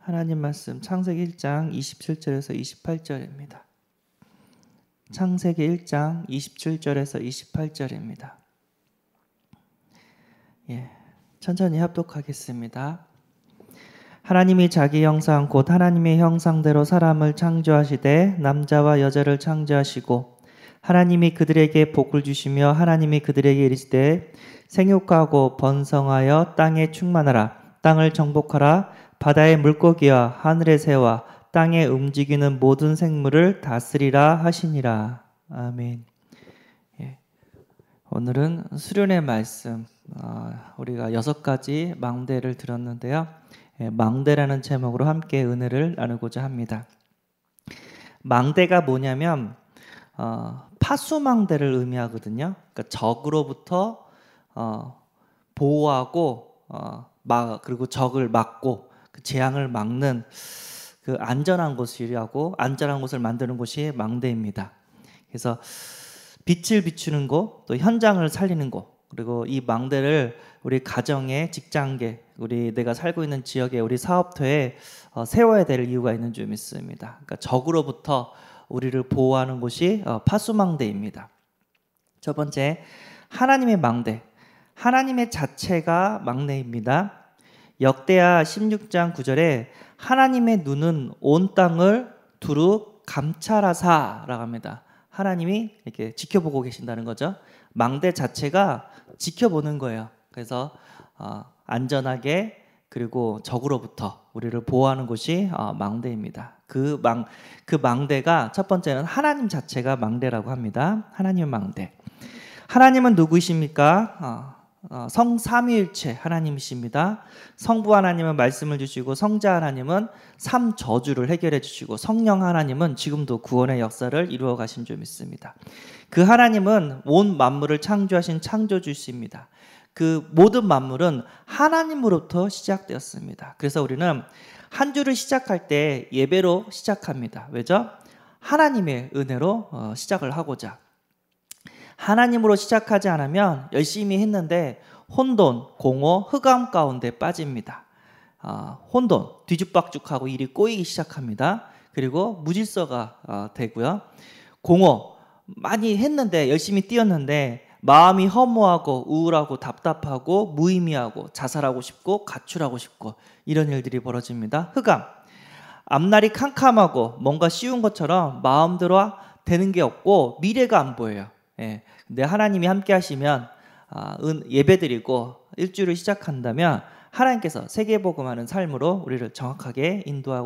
하나님 말씀 창세기 1장 27절에서 28절입니다. 창세기 1장 27절에서 28절입니다. 천천히 합독하겠습니다. 하나님이 자기 형상 곧 하나님의 형상대로 사람을 창조하시되 남자와 여자를 창조하시고 하나님이 그들에게 복을 주시며 하나님이 그들에게 이르시되 생육하고 번성하여 땅에 충만하라. 땅을 정복하라. 바다의 물고기와 하늘의 새와 땅에 움직이는 모든 생물을 다스리라 하시니라. 아멘. 오늘은 수련의 말씀, 우리가 6가지 망대를 들었는데요. 망대라는 제목으로 함께 은혜를 나누고자 합니다. 망대가 뭐냐면 파수망대를 의미하거든요. 그러니까 적으로부터 보호하고 그리고 적을 막고 그 재앙을 막는 그 안전한 곳이라고, 안전한 곳을 만드는 곳이 망대입니다. 그래서 빛을 비추는 곳, 또 현장을 살리는 곳, 그리고 이 망대를 우리 가정에, 직장계, 내가 살고 있는 지역에, 우리 사업터에 세워야 될 이유가 있는 줄 믿습니다. 그러니까 적으로부터 우리를 보호하는 곳이 파수망대입니다. 첫 번째, 하나님의 망대. 하나님의 자체가 망대입니다. 역대하 16장 9절에 하나님의 눈은 온 땅을 두루 감찰하사라고 합니다. 하나님이 이렇게 지켜보고 계신다는 거죠. 망대 자체가 지켜보는 거예요. 그래서 안전하게, 그리고 적으로부터 우리를 보호하는 곳이 망대입니다. 그 망대가, 첫 번째는 하나님 자체가 망대라고 합니다. 하나님의 망대. 하나님은 누구이십니까? 성삼위일체 하나님이십니다. 성부 하나님은 말씀을 주시고, 성자 하나님은 삼저주를 해결해 주시고, 성령 하나님은 지금도 구원의 역사를 이루어 가신 줄 믿습니다. 그 하나님은 온 만물을 창조하신 창조주이십니다. 그 모든 만물은 하나님으로부터 시작되었습니다. 그래서 우리는 한 주를 시작할 때 예배로 시작합니다. 왜죠? 하나님의 은혜로 시작을 하고자. 하나님으로 시작하지 않으면 열심히 했는데 혼돈, 공허, 흑암 가운데 빠집니다. 혼돈, 뒤죽박죽하고 일이 꼬이기 시작합니다. 그리고 무질서가 되고요. 공허, 많이 했는데, 열심히 뛰었는데 마음이 허무하고 우울하고 답답하고 무의미하고 자살하고 싶고 가출하고 싶고 이런 일들이 벌어집니다. 흑암, 앞날이 캄캄하고 뭔가 쉬운 것처럼 마음대로 되는 게 없고 미래가 안 보여요. 근데 하나님이 함께 하시면 예배드리고 일주일을 시작한다면 하나님께서 세계복음하는 삶으로 우리를 정확하게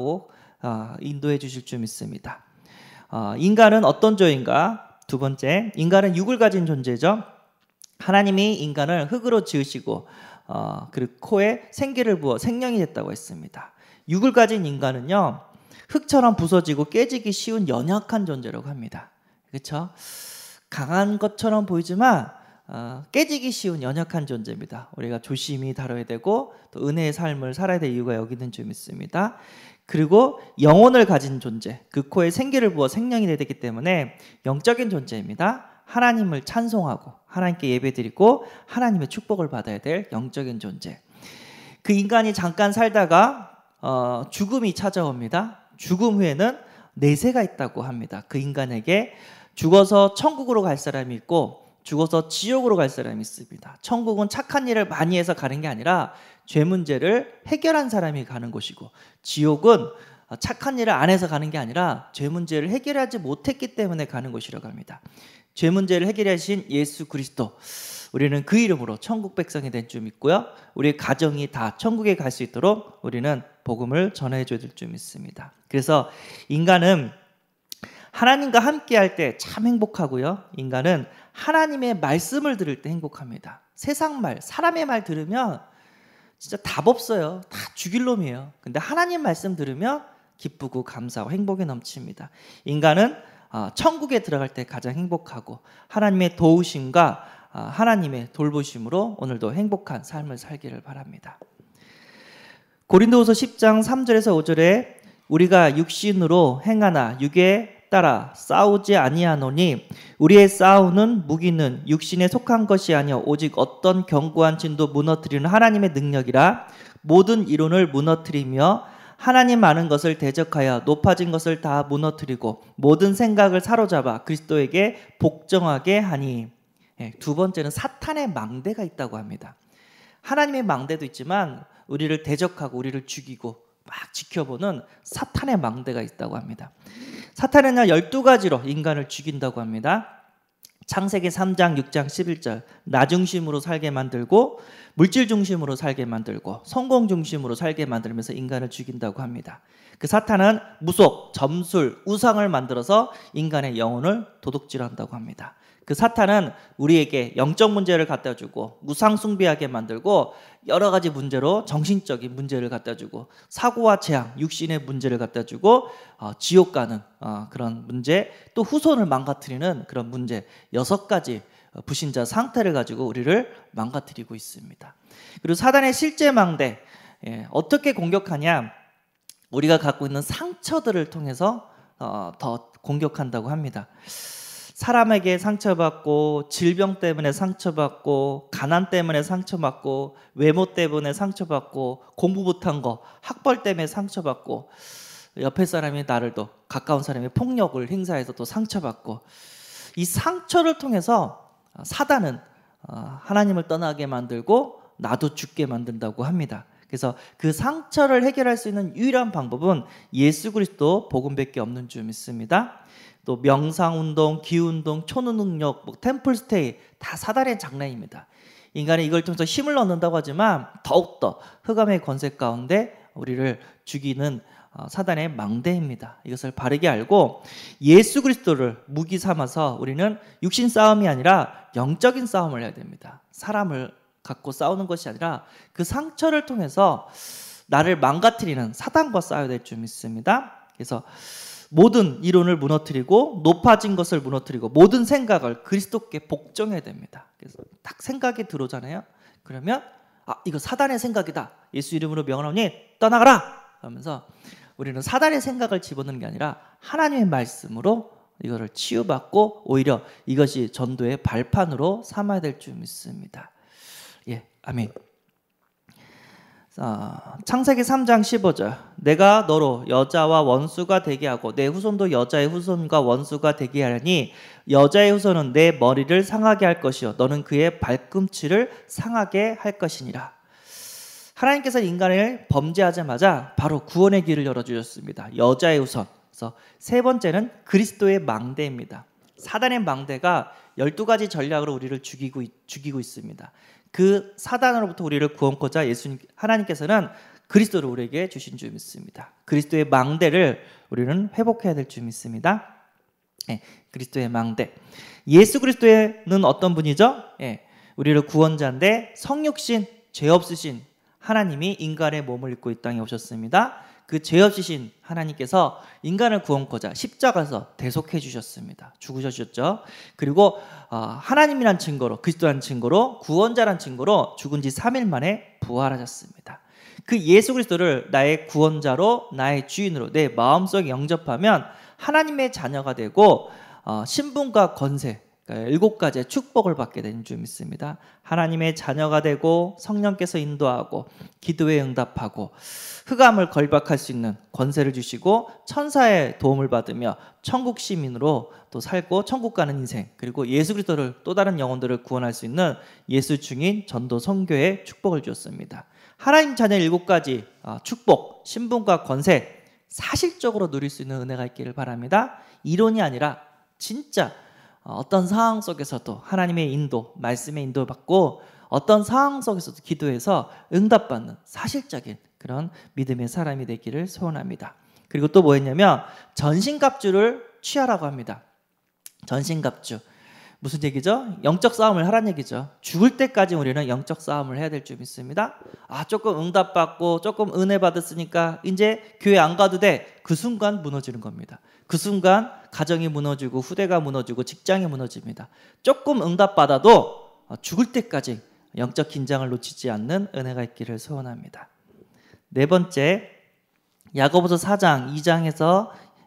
인도해 주실 줄 믿습니다. 인간은 어떤 조인가? 두 번째, 인간은 육을 가진 존재죠. 하나님이 인간을 흙으로 지으시고 그리고 코에 생기를 부어 생명이 됐다고 했습니다. 육을 가진 인간은요, 흙처럼 부서지고 깨지기 쉬운 연약한 존재라고 합니다. 그렇죠? 강한 것처럼 보이지만 깨지기 쉬운 연약한 존재입니다. 우리가 조심히 다뤄야 되고 또 은혜의 삶을 살아야 될 이유가 여기 있는 줄 믿습니다. 그리고 영혼을 가진 존재, 그 코에 생기를 부어 생명이 되기 때문에 영적인 존재입니다. 하나님을 찬송하고 하나님께 예배드리고 하나님의 축복을 받아야 될 영적인 존재. 그 인간이 잠깐 살다가 죽음이 찾아옵니다. 죽음 후에는 내세가 있다고 합니다. 그 인간에게 죽어서 천국으로 갈 사람이 있고 죽어서 지옥으로 갈 사람이 있습니다. 천국은 착한 일을 많이 해서 가는 게 아니라 죄 문제를 해결한 사람이 가는 곳이고, 지옥은 착한 일을 안 해서 가는 게 아니라 죄 문제를 해결하지 못했기 때문에 가는 곳이라고 합니다. 죄 문제를 해결하신 예수 그리스도, 우리는 그 이름으로 천국 백성이 된 줄 믿고요. 우리 가정이 다 천국에 갈 수 있도록 우리는 복음을 전해줘야 될 줄 믿습니다. 그래서 인간은 하나님과 함께 할 때 참 행복하고요. 인간은 하나님의 말씀을 들을 때 행복합니다. 세상 말, 사람의 말 들으면 진짜 답 없어요. 다 죽일 놈이에요. 근데 하나님 말씀 들으면 기쁘고 감사하고 행복이 넘칩니다. 인간은 천국에 들어갈 때 가장 행복하고 하나님의 도우심과 하나님의 돌보심으로 오늘도 행복한 삶을 살기를 바랍니다. 고린도후서 10장 3절에서 5절에 우리가 육신으로 행하나 육에 따라 싸우지 아니하노니 우리의 싸우는 무기는 육신에 속한 것이 아니요 오직 어떤 견고한 진도 무너뜨리는 하나님의 능력이라 모든 이론을 무너뜨리며 하나님 많은 것을 대적하여 높아진 것을 다 무너뜨리고 모든 생각을 사로잡아 그리스도에게 복종하게 하니. 두 번째는 사탄의 망대가 있다고 합니다. 하나님의 망대도 있지만 우리를 대적하고 우리를 죽이고 막 지켜보는 사탄의 망대가 있다고 합니다. 사탄은요 12가지로 인간을 죽인다고 합니다. 창세기 3장 6장 11절 나 중심으로 살게 만들고 물질 중심으로 살게 만들고 성공 중심으로 살게 만들면서 인간을 죽인다고 합니다. 그 사탄은 무속, 점술, 우상을 만들어서 인간의 영혼을 도둑질한다고 합니다. 그 사탄은 우리에게 영적 문제를 갖다 주고 우상 숭배하게 만들고 여러 가지 문제로 정신적인 문제를 갖다 주고 사고와 재앙, 육신의 문제를 갖다 주고 지옥 가는 그런 문제, 또 후손을 망가뜨리는 그런 문제 6가지 불신자 상태를 가지고 우리를 망가뜨리고 있습니다. 그리고 사단의 실제 망대 어떻게 공격하냐? 우리가 갖고 있는 상처들을 통해서 더 공격한다고 합니다. 사람에게 상처받고 질병 때문에 상처받고 가난 때문에 상처받고 외모 때문에 상처받고 공부 못한 거 학벌 때문에 상처받고 옆에 사람이 나를 또 가까운 사람이 폭력을 행사해서 또 상처받고 이 상처를 통해서 사단은 하나님을 떠나게 만들고 나도 죽게 만든다고 합니다. 그래서 그 상처를 해결할 수 있는 유일한 방법은 예수 그리스도 복음밖에 없는 줄 믿습니다. 또 명상운동, 기운동, 초능력, 템플스테이 다 사단의 장난입니다. 인간이 이걸 통해서 힘을 얻는다고 하지만 더욱더 흑암의 권세 가운데 우리를 죽이는 사단의 망대입니다. 이것을 바르게 알고 예수 그리스도를 무기 삼아서 우리는 육신 싸움이 아니라 영적인 싸움을 해야 됩니다. 사람을 갖고 싸우는 것이 아니라 그 상처를 통해서 나를 망가뜨리는 사단과 싸워야 될 줄 믿습니다. 그래서 모든 이론을 무너뜨리고 높아진 것을 무너뜨리고 모든 생각을 그리스도께 복종해야 됩니다. 그래서 딱 생각이 들어오잖아요. 그러면 이거 사단의 생각이다. 예수 이름으로 명하노니 떠나가라. 하면서 우리는 사단의 생각을 집어넣는 게 아니라 하나님의 말씀으로 이거를 치유받고 오히려 이것이 전도의 발판으로 삼아야 될 줄 믿습니다. 아멘. 창세기 3장 15절 내가 너로 여자와 원수가 되게 하고 내 후손도 여자의 후손과 원수가 되게 하려니 여자의 후손은 내 머리를 상하게 할 것이요 너는 그의 발꿈치를 상하게 할 것이니라. 하나님께서 인간을 범죄하자마자 바로 구원의 길을 열어주셨습니다. 여자의 후손. 그래서 세 번째는 그리스도의 망대입니다. 사단의 망대가 12가지 전략으로 우리를 죽이고 있습니다. 그 사단으로부터 우리를 구원코자 하나님께서는 그리스도를 우리에게 주신 줄 믿습니다. 그리스도의 망대를 우리는 회복해야 될 줄 믿습니다. 그리스도의 망대. 예수 그리스도는 어떤 분이죠? 우리를 구원자인데 성육신, 죄 없으신 하나님이 인간의 몸을 입고 이 땅에 오셨습니다. 그 죄 없으신 하나님께서 인간을 구원코자 십자가에서 대속해 주셨습니다. 죽으셨죠. 그리고 하나님이란 증거로 그리스도란 증거로 구원자란 증거로 죽은 지 3일 만에 부활하셨습니다. 그 예수 그리스도를 나의 구원자로 나의 주인으로 내 마음속에 영접하면 하나님의 자녀가 되고 신분과 권세 7가지의 축복을 받게 되는 줄 믿습니다. 하나님의 자녀가 되고 성령께서 인도하고 기도에 응답하고 흑암을 걸박할 수 있는 권세를 주시고 천사의 도움을 받으며 천국 시민으로 또 살고 천국 가는 인생, 그리고 예수 그리스도를 또 다른 영혼들을 구원할 수 있는 예수 증인 전도 선교의 축복을 주었습니다. 하나님 자녀 7가지 축복, 신분과 권세 사실적으로 누릴 수 있는 은혜가 있기를 바랍니다. 이론이 아니라 진짜 어떤 상황 속에서도 하나님의 인도, 말씀의 인도를 받고 어떤 상황 속에서도 기도해서 응답받는 사실적인 그런 믿음의 사람이 되기를 소원합니다. 그리고 또 뭐였냐면 전신갑주를 취하라고 합니다. 전신갑주. 무슨 얘기죠? 영적 싸움을 하라는 얘기죠. 죽을 때까지 우리는 영적 싸움을 해야 될 줄 믿습니다. 조금 응답받고 조금 은혜 받았으니까 이제 교회 안 가도 돼. 그 순간 무너지는 겁니다. 그 순간 가정이 무너지고 후대가 무너지고 직장이 무너집니다. 조금 응답받아도 죽을 때까지 영적 긴장을 놓치지 않는 은혜가 있기를 소원합니다. 네 번째, 야고보서 4장 2절에서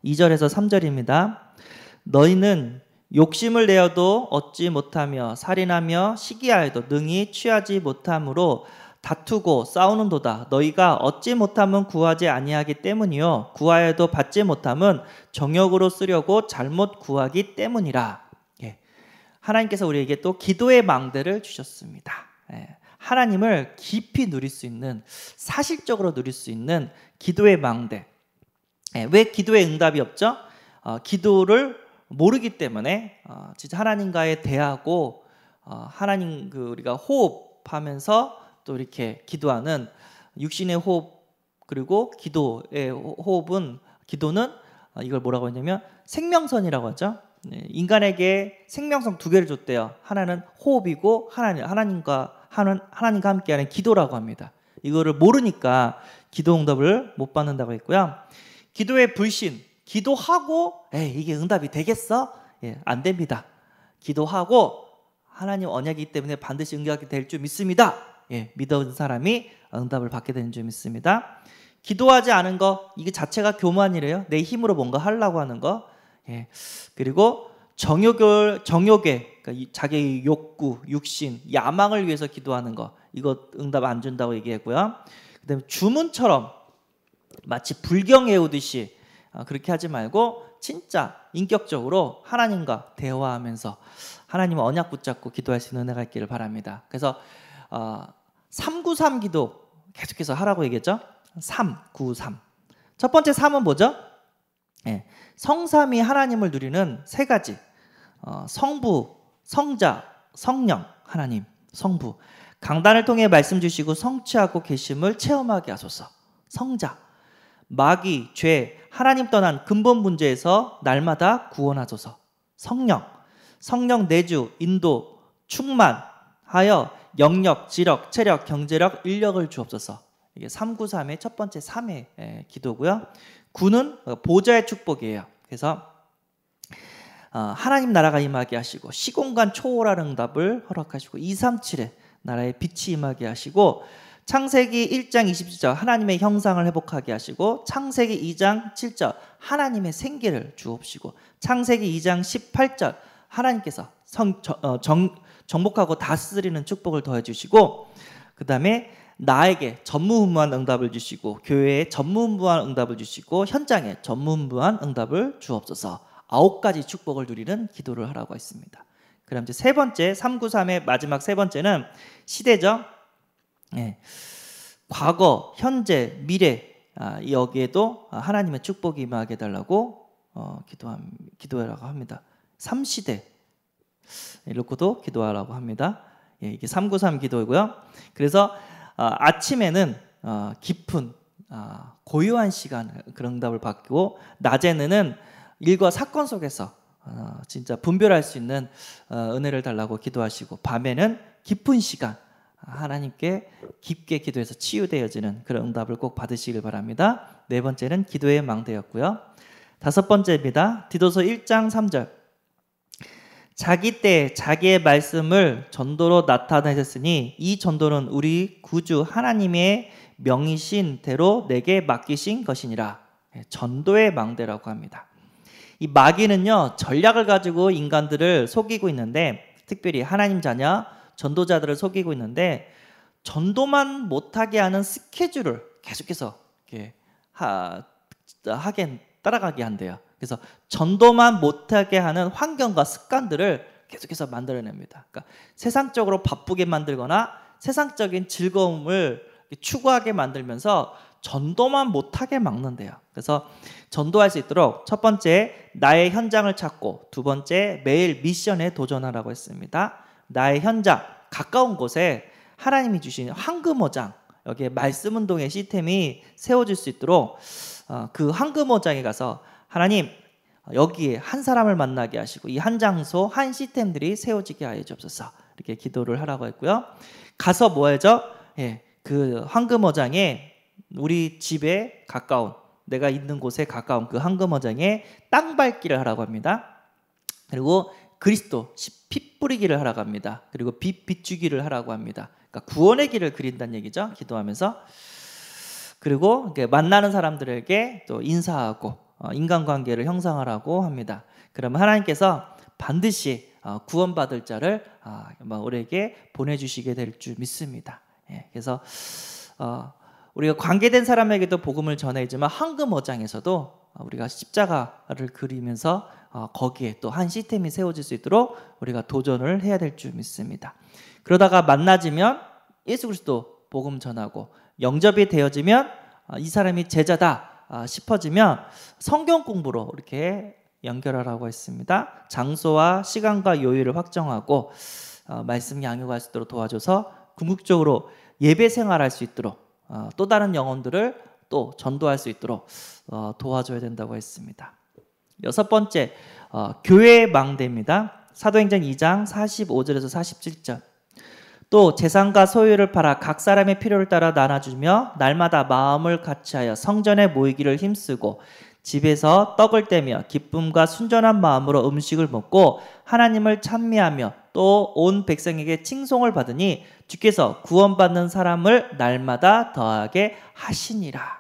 3절입니다. 너희는 욕심을 내어도 얻지 못하며 살인하며 시기하여도 능히 취하지 못하므로 다투고 싸우는도다. 너희가 얻지 못함은 구하지 아니하기 때문이요 구하여도 받지 못함은 정욕으로 쓰려고 잘못 구하기 때문이라. 예. 하나님께서 우리에게 또 기도의 망대를 주셨습니다. 예. 하나님을 깊이 누릴 수 있는, 사실적으로 누릴 수 있는 기도의 망대. 예. 왜 기도의 응답이 없죠? 기도를 모르기 때문에 진짜 하나님과의 대하고 하나님 우리가 호흡하면서 또 이렇게 기도하는 육신의 호흡, 그리고 기도의 호흡은, 기도는 이걸 뭐라고 했냐면 생명선이라고 하죠. 인간에게 생명선 두 개를 줬대요. 하나는 호흡이고 하나님과 함께하는 기도라고 합니다. 이거를 모르니까 기도 응답을 못 받는다고 했고요. 기도의 불신, 기도하고 이게 응답이 되겠어? 예, 안 됩니다. 기도하고 하나님 언약이기 때문에 반드시 응답이 될 줄 믿습니다. 예, 믿어온 사람이 응답을 받게 되는 줄 믿습니다. 기도하지 않은 거, 이게 자체가 교만이래요. 내 힘으로 뭔가 하려고 하는 거. 예, 그리고 정욕에, 그러니까 자기의 욕구, 육신, 야망을 위해서 기도하는 거, 이거 응답 안 준다고 얘기했고요. 그다음에 주문처럼 마치 불경 외우듯이 그렇게 하지 말고 진짜 인격적으로 하나님과 대화하면서 하나님은 언약 붙잡고 기도할 수 있는 은혜가 있기를 바랍니다. 그래서 393 기도 계속해서 하라고 얘기했죠. 393. 첫 번째 3은 뭐죠? 예, 성삼위 하나님을 누리는 세 가지. 성부, 성자, 성령, 하나님, 성부. 강단을 통해 말씀 주시고 성취하고 계심을 체험하게 하소서. 성자, 마귀, 죄, 하나님 떠난 근본 문제에서 날마다 구원하소서. 성령, 성령 내주, 인도, 충만하여 영력, 지력, 체력, 경제력, 인력을 주옵소서. 이게 393의 첫 번째 3의 기도고요. 9는 보좌의 축복이에요. 그래서 하나님 나라가 임하게 하시고 시공간 초월한 응답을 허락하시고 237의 나라의 빛이 임하게 하시고 창세기 1장 27절 하나님의 형상을 회복하게 하시고 창세기 2장 7절 하나님의 생기를 주옵시고 창세기 2장 18절 하나님께서 정복하고 다스리는 축복을 더해 주시고 그 다음에 나에게 전무후무한 응답을 주시고 교회에 전무후무한 응답을 주시고 현장에 전무후무한 응답을 주옵소서. 9가지 축복을 누리는 기도를 하라고 했습니다. 그럼 이제 세 번째 393의 마지막 세 번째는 시대죠. 예. 과거, 현재, 미래 여기에도 하나님의 축복이 임하게 해달라고 기도하라고 합니다. 3시대 놓고도 기도하라고 합니다. 예, 이게 393 기도이고요. 그래서 아침에는 깊은 고요한 시간 그런 응답을 받고 낮에는 일과 사건 속에서 진짜 분별할 수 있는 은혜를 달라고 기도하시고 밤에는 깊은 시간 하나님께 깊게 기도해서 치유되어지는 그런 응답을 꼭 받으시길 바랍니다. 네 번째는 기도의 망대였고요. 다섯 번째입니다. 디도서 1장 3절 자기 때 자기의 말씀을 전도로 나타내셨으니 이 전도는 우리 구주 하나님의 명이신 대로 내게 맡기신 것이니라. 전도의 망대라고 합니다. 이 마귀는요 전략을 가지고 인간들을 속이고 있는데 특별히 하나님 자녀 전도자들을 속이고 있는데 전도만 못하게 하는 스케줄을 계속해서 이렇게 따라가게 한대요. 그래서 전도만 못하게 하는 환경과 습관들을 계속해서 만들어냅니다. 그러니까 세상적으로 바쁘게 만들거나 세상적인 즐거움을 추구하게 만들면서 전도만 못하게 막는데요. 그래서 전도할 수 있도록 첫 번째 나의 현장을 찾고 두 번째 매일 미션에 도전하라고 했습니다. 나의 현장 가까운 곳에 하나님이 주신 황금어장 여기에 말씀운동의 시스템이 세워질 수 있도록 그 황금어장에 가서 하나님 여기에 한 사람을 만나게 하시고 이 한 장소 한 시스템들이 세워지게 하여 주옵소서 이렇게 기도를 하라고 했고요. 가서 뭐 하죠? 예, 그 황금어장에 우리 집에 가까운 내가 있는 곳에 가까운 그 황금어장에 땅 밟기를 하라고 합니다. 그리고 그리스도 피 뿌리기를 하라고 합니다. 그리고 빛 비추기를 하라고 합니다. 그러니까 구원의 길을 그린다는 얘기죠. 기도하면서 그리고 만나는 사람들에게 또 인사하고 인간관계를 형성하라고 합니다. 그러면 하나님께서 반드시 구원받을 자를 우리에게 보내주시게 될 줄 믿습니다. 그래서 우리가 관계된 사람에게도 복음을 전해지만 황금어장에서도 우리가 십자가를 그리면서 거기에 또 한 시스템이 세워질 수 있도록 우리가 도전을 해야 될 줄 믿습니다. 그러다가 만나지면 예수 그리스도 복음 전하고 영접이 되어지면 이 사람이 제자다 싶어지면 성경 공부로 이렇게 연결하라고 했습니다. 장소와 시간과 요일을 확정하고 말씀 양육할 수 있도록 도와줘서 궁극적으로 예배 생활할 수 있도록 또 다른 영혼들을 또 전도할 수 있도록 도와줘야 된다고 했습니다. 6번째, 교회의 망대입니다. 사도행전 2장 45절에서 47절. 또 재산과 소유를 팔아 각 사람의 필요를 따라 나눠주며 날마다 마음을 같이하여 성전에 모이기를 힘쓰고 집에서 떡을 떼며 기쁨과 순전한 마음으로 음식을 먹고 하나님을 찬미하며 또 온 백성에게 칭송을 받으니 주께서 구원받는 사람을 날마다 더하게 하시니라.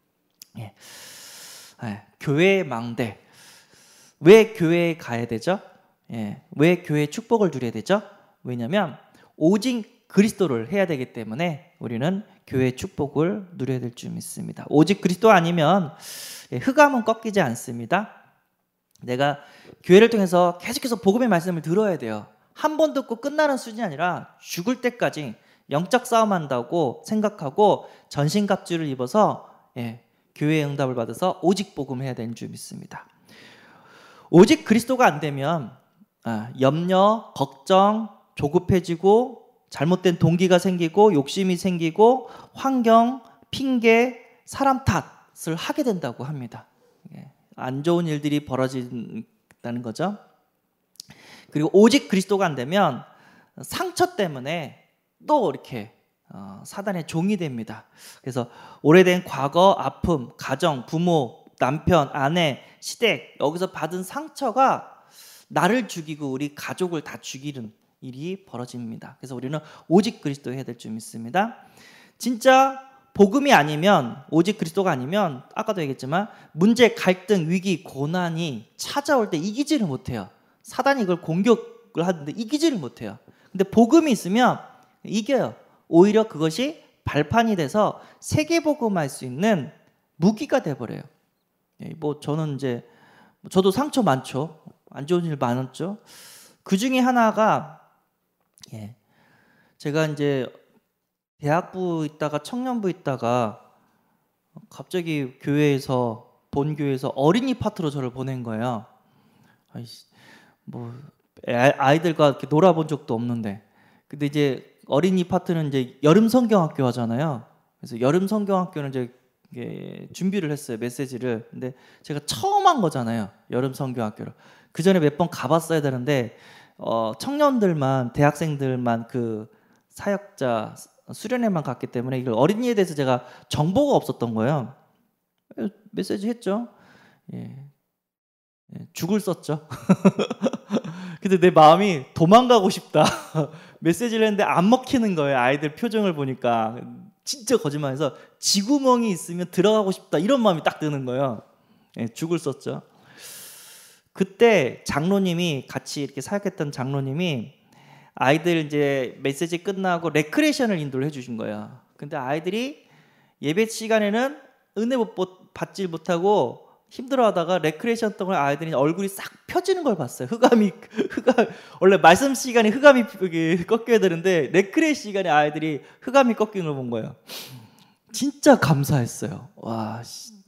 교회의 망대. 왜 교회에 가야 되죠? 왜 교회의 축복을 누려야 되죠? 왜냐하면 오직 그리스도를 해야 되기 때문에 우리는 교회의 축복을 누려야 될 줄 믿습니다. 오직 그리스도 아니면 흑암은 꺾이지 않습니다. 내가 교회를 통해서 계속해서 복음의 말씀을 들어야 돼요. 한 번 듣고 끝나는 수준이 아니라 죽을 때까지 영적 싸움한다고 생각하고 전신갑주를 입어서 교회의 응답을 받아서 오직 복음을 해야 되는 줄 믿습니다. 오직 그리스도가 안 되면 염려, 걱정, 조급해지고 잘못된 동기가 생기고 욕심이 생기고 환경, 핑계, 사람 탓을 하게 된다고 합니다. 안 좋은 일들이 벌어진다는 거죠. 그리고 오직 그리스도가 안 되면 상처 때문에 또 이렇게 사단의 종이 됩니다. 그래서 오래된 과거, 아픔, 가정, 부모, 남편, 아내, 시댁 여기서 받은 상처가 나를 죽이고 우리 가족을 다 죽이는 일이 벌어집니다. 그래서 우리는 오직 그리스도 해야 될 줄 믿습니다. 진짜 복음이 아니면 오직 그리스도가 아니면 아까도 얘기했지만 문제, 갈등, 위기, 고난이 찾아올 때 이기지를 못해요. 사단이 이걸 공격을 하는데 이기지를 못해요. 근데 복음이 있으면 이겨요. 오히려 그것이 발판이 돼서 세계복음할 수 있는 무기가 돼버려요. 저는 이제 저도 상처 많죠. 안 좋은 일 많았죠. 그 중에 하나가 제가 이제 대학부 있다가 청년부 있다가 갑자기 본교회에서 어린이 파트로 저를 보낸 거예요. 아이들과 이렇게 놀아본 적도 없는데. 근데 이제 어린이 파트는 이제 여름 성경학교 하잖아요. 그래서 여름 성경학교는 이제 준비를 했어요, 메시지를. 근데 제가 처음 한 거잖아요, 여름 성경학교를. 그 전에 몇 번 가봤어야 되는데 청년들만, 대학생들만 그 사역자 수련회만 갔기 때문에 이걸 어린이에 대해서 제가 정보가 없었던 거예요. 메시지 했죠. 죽을 썼죠. 근데 내 마음이 도망가고 싶다. 메시지를 했는데 안 먹히는 거예요. 아이들 표정을 보니까 진짜 거짓말해서 쥐구멍이 있으면 들어가고 싶다 이런 마음이 딱 드는 거예요. 죽을 썼죠. 그때 장로님이, 같이 이렇게 사역했던 장로님이 아이들 이제 메시지 끝나고 레크레이션을 인도를 해주신 거예요. 근데 아이들이 예배 시간에는 은혜 받지 못하고 힘들어하다가 레크레이션 동안 아이들이 얼굴이 싹 펴지는 걸 봤어요. 흑암 원래 말씀 시간에 흑암이 꺾여야 되는데 레크레이션 시간에 아이들이 흑암이 꺾이는 걸 본 거예요. 진짜 감사했어요. 와,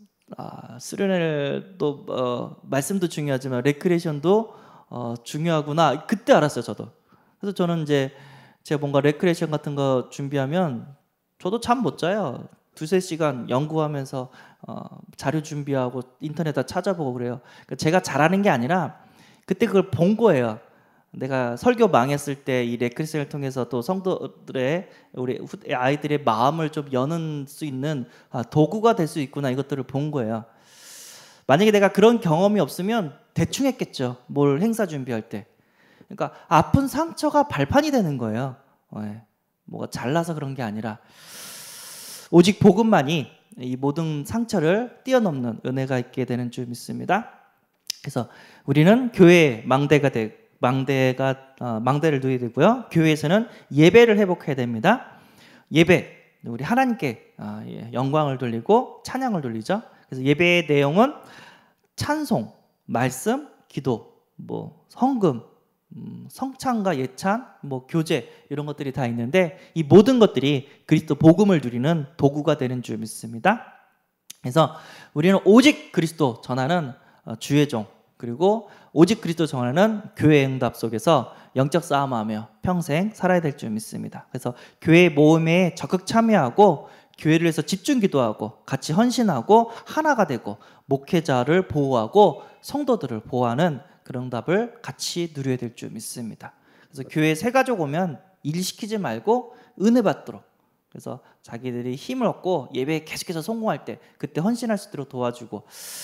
수련회도 말씀도 중요하지만 레크레이션도 중요하구나. 그때 알았어요, 저도. 그래서 저는 이제 제가 뭔가 레크레이션 같은 거 준비하면 저도 잠 못 자요. 2-3시간 연구하면서 자료 준비하고 인터넷에 찾아보고 그래요. 그러니까 제가 잘하는 게 아니라 그때 그걸 본 거예요. 내가 설교 망했을 때 이 레크레이션을 통해서 또 성도들의, 우리 아이들의 마음을 좀 여는 수 있는 도구가 될 수 있구나, 이것들을 본 거예요. 만약에 내가 그런 경험이 없으면 대충 했겠죠, 뭘 행사 준비할 때. 그러니까 아픈 상처가 발판이 되는 거예요. 뭐가 잘나서 그런 게 아니라 오직 복음만이 이 모든 상처를 뛰어넘는 은혜가 있게 되는 줄 믿습니다. 그래서 우리는 교회의 망대를 누려야 되고요. 교회에서는 예배를 회복해야 됩니다. 예배, 우리 하나님께 영광을 돌리고 찬양을 돌리죠. 그래서 예배의 내용은 찬송, 말씀, 기도, 헌금, 성찬과 예찬, 교제 이런 것들이 다 있는데 이 모든 것들이 그리스도 복음을 누리는 도구가 되는 줄 믿습니다. 그래서 우리는 오직 그리스도 전하는 주의 종, 그리고 오직 그리스도 전하는 교회 응답 속에서 영적 싸움하며 평생 살아야 될 줄 믿습니다. 그래서 교회 모임에 적극 참여하고 교회를 위해서 집중 기도하고 같이 헌신하고 하나가 되고 목회자를 보호하고 성도들을 보호하는 그런 응답을 같이 누려야 될 줄 믿습니다. 그래서 교회 새 가족 오면 일 시키지 말고 은혜 받도록, 그래서 자기들이 힘을 얻고 예배에 계속해서 성공할 때 그때 헌신할 수 있도록 도와주고,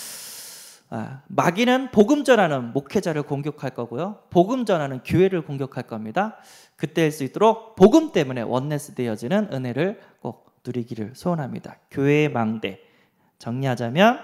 마귀는 복음 전하는 목회자를 공격할 거고요, 복음 전하는 교회를 공격할 겁니다. 그때 할 수 있도록 복음 때문에 원네스 되어지는 은혜를 꼭 누리기를 소원합니다. 교회의 망대 정리하자면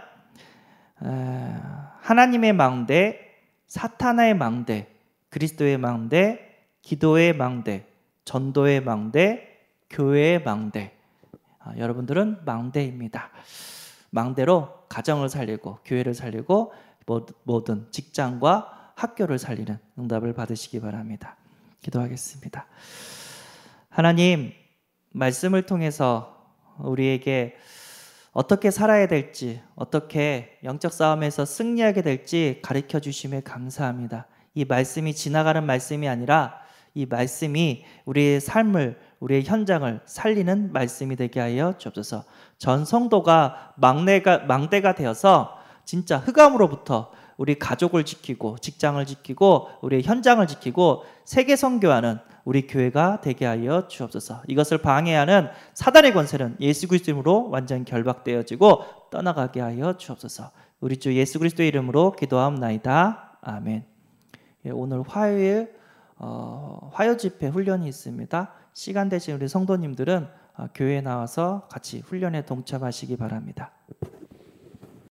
하나님의 망대, 사탄의 망대, 그리스도의 망대, 기도의 망대, 전도의 망대, 교회의 망대. 여러분들은 망대입니다. 망대로 가정을 살리고 교회를 살리고 모든 직장과 학교를 살리는 응답을 받으시기 바랍니다. 기도하겠습니다. 하나님, 말씀을 통해서 우리에게 어떻게 살아야 될지, 어떻게 영적 싸움에서 승리하게 될지 가르쳐 주심에 감사합니다. 이 말씀이 지나가는 말씀이 아니라 이 말씀이 우리의 삶을, 우리의 현장을 살리는 말씀이 되게 하여 주옵소서. 전 성도가 망대가 되어서 진짜 흑암으로부터 우리 가족을 지키고 직장을 지키고 우리의 현장을 지키고 세계 선교하는 우리 교회가 되게 하여 주옵소서. 이것을 방해하는 사단의 권세는 예수 그리스도 이름으로 완전히 결박되어지고 떠나가게 하여 주옵소서. 우리 주 예수 그리스도의 이름으로 기도하옵나이다. 아멘. 오늘 화요일 화요 집회 훈련이 있습니다. 시간 되신 우리 성도님들은 교회에 나와서 같이 훈련에 동참하시기 바랍니다.